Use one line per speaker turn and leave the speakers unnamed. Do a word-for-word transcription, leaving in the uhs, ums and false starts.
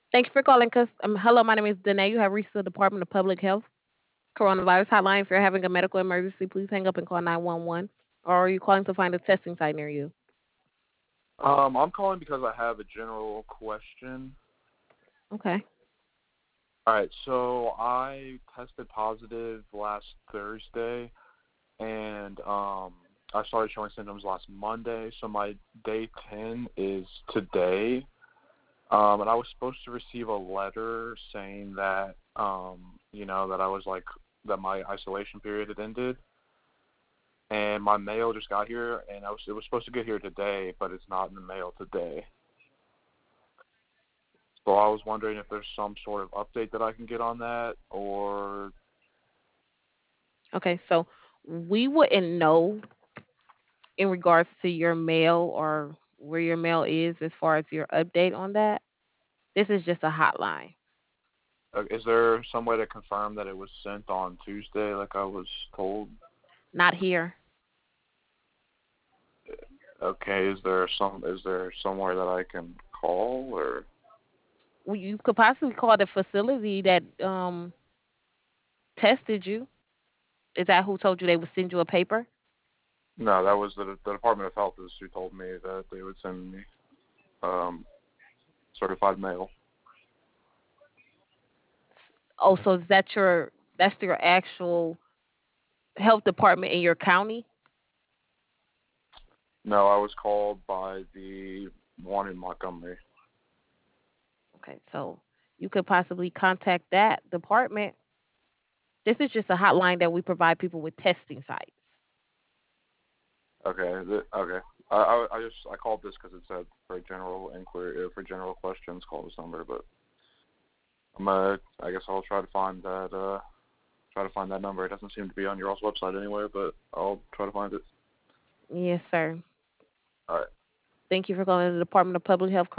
Thank you for calling. Cause um, hello, my name is Danae. You have reached the Department of Public Health coronavirus hotline. If you're having a medical emergency, please hang up and call nine one one. Or are you calling to find a testing site near you?
Um, I'm calling because I have a general question.
Okay.
All right, so I tested positive last Thursday, and um, I started showing symptoms last Monday. So my day ten is today, um, and I was supposed to receive a letter saying that, um, you know, that I was like that my isolation period had ended, and my mail just got here, and I was it was supposed to get here today, but it's not in the mail today. So I was wondering if there's some sort of update that I can get on that, or
Okay. So we wouldn't know in regards to your mail or where your mail is as far as your update on that. This is just a hotline.
uh, is there some way to confirm that it was sent on Tuesday, like I was told?
Not here.
Okay, is there some is there somewhere that I can call, or
Well, you could possibly call the facility that um tested you. Is that who told you they would send you a paper?
no? That was the the Department of Health is who told me that they would send me um certified mail.
Oh, so is that your that's your actual health department in your county?
No, I was called by the one in Montgomery.
Okay, so you could possibly contact that department. This is just a hotline that we provide people with testing sites.
Okay, th- okay. I, I I just I called this because it said for general inquiry uh, for general questions call this number, but I'm uh I guess I'll try to find that uh try to find that number. It doesn't seem to be on your all's website anywhere, but I'll try to find it.
Yes, sir.
All right.
Thank you for calling the Department of Public Health